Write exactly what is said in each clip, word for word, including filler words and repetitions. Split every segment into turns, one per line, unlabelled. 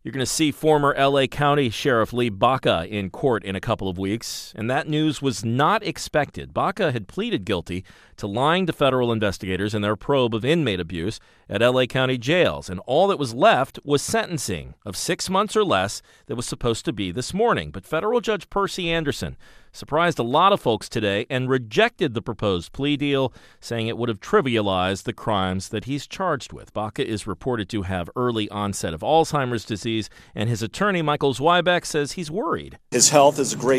You're going to see former L A County Sheriff Lee Baca in court in a couple of weeks, and that news was not expected. Baca had pleaded guilty to lying to federal investigators in their probe of inmate abuse at L A County jails, and all that was left was sentencing of six months or less that was supposed to be this morning. But federal Judge Percy Anderson surprised a lot of folks today and rejected the proposed plea deal, saying it would have trivialized the crimes that he's charged with. Baca is reported to have early onset of Alzheimer's disease, and his attorney, Michael Zweibeck, says he's worried.
His health is a great,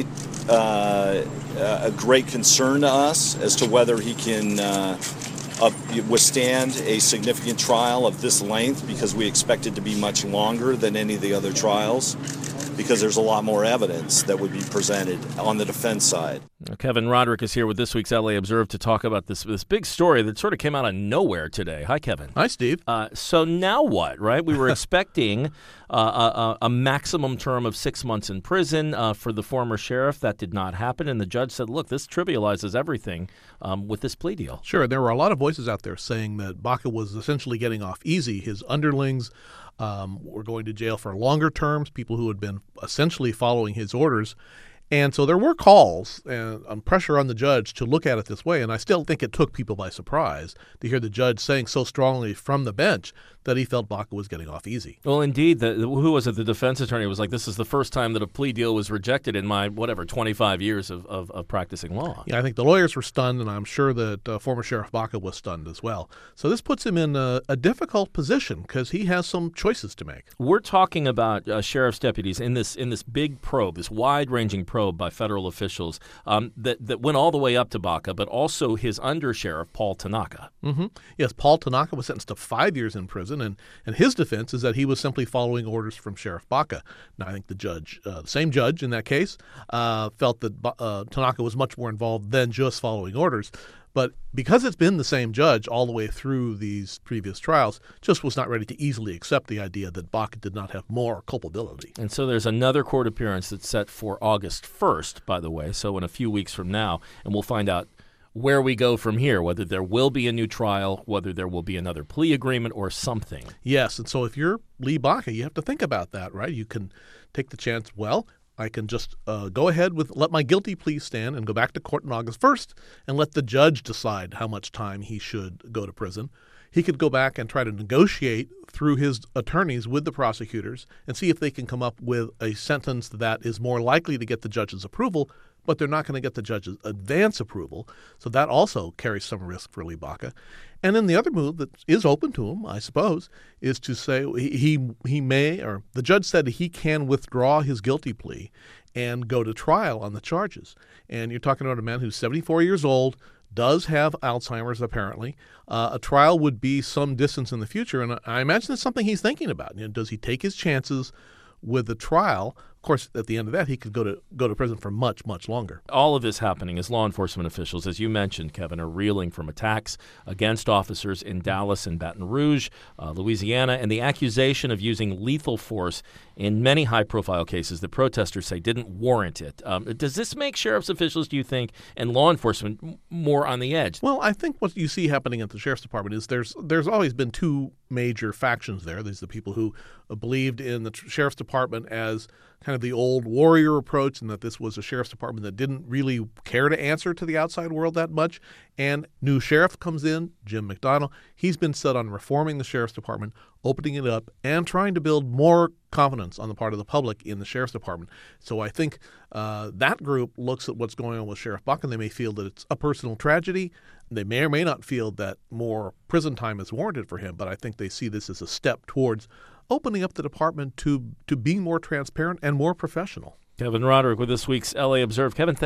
uh, a great concern to us as to whether he can uh, uh, withstand a significant trial of this length, because we expect it to be much longer than any of the other trials, because there's a lot more evidence that would be presented on the defense side.
Kevin Roderick is here with this week's L A Observer to talk about this this big story that sort of came out of nowhere today. Hi, Kevin.
Hi, Steve.
Uh, so now what, right? We were expecting uh, a, a maximum term of six months in prison uh, for the former sheriff. That did not happen, and the judge said, look, this trivializes everything um, with this plea deal.
Sure. There were a lot of voices out there saying that Baca was essentially getting off easy. His underlings um, were going to jail for longer terms, people who had been essentially following his orders. And so there were calls and um, pressure on the judge to look at it this way, and I still think it took people by surprise to hear the judge saying so strongly from the bench that he felt Baca was getting off easy.
Well, indeed, the, who was it? The defense attorney was like, this is the first time that a plea deal was rejected in my, whatever, twenty-five years of, of, of practicing law.
Yeah, I think the lawyers were stunned, and I'm sure that uh, former Sheriff Baca was stunned as well. So this puts him in a, a difficult position because he has some choices to make.
We're talking about uh, sheriff's deputies in this in this big probe, this wide-ranging probe by federal officials um, that, that went all the way up to Baca, but also his undersheriff, Paul Tanaka.
Mm-hmm. Yes, Paul Tanaka was sentenced to five years in prison, and, and his defense is that he was simply following orders from Sheriff Baca. Now, I think the judge, uh, the same judge in that case, uh, felt that uh, Tanaka was much more involved than just following orders. But because it's been the same judge all the way through these previous trials, just was not ready to easily accept the idea that Baca did not have more culpability.
And so there's another court appearance that's set for August first, by the way, so in a few weeks from now, and we'll find out where we go from here, whether there will be a new trial, whether there will be another plea agreement or something.
Yes, and so if you're Lee Baca, you have to think about that, right? You can take the chance, well, I can just uh, go ahead with let my guilty plea stand and go back to court on August first and let the judge decide how much time he should go to prison. He could go back and try to negotiate through his attorneys with the prosecutors and see if they can come up with a sentence that is more likely to get the judge's approval, but they're not going to get the judge's advance approval. So that also carries some risk for Lee Baca. And then the other move that is open to him, I suppose, is to say he he, he may, or the judge said he can withdraw his guilty plea and go to trial on the charges. And you're talking about a man who's seventy-four years old, does have Alzheimer's apparently. Uh, a trial would be some distance in the future, and I imagine it's something he's thinking about. You know, does he take his chances with the trial? Of course, at the end of that, he could go to go to prison for much, much longer.
All of this happening as law enforcement officials, as you mentioned, Kevin, are reeling from attacks against officers in Dallas and Baton Rouge, uh, Louisiana, and the accusation of using lethal force in many high-profile cases that protesters say didn't warrant it. Um, does this make sheriff's officials, do you think, and law enforcement m- more on the edge?
Well, I think what you see happening at the sheriff's department is there's there's always been two major factions there. There's the people who believed in the sheriff's department as kind of the old warrior approach, and that this was a sheriff's department that didn't really care to answer to the outside world that much. And new sheriff comes in, Jim McDonnell. He's been set on reforming the sheriff's department, opening it up, and trying to build more confidence on the part of the public in the sheriff's department. So I think uh, that group looks at what's going on with Sheriff Baca, and they may feel that it's a personal tragedy. They may or may not feel that more prison time is warranted for him, but I think they see this as a step towards opening up the department to to being more transparent and more professional.
Kevin Roderick with this week's L A Observer. Kevin,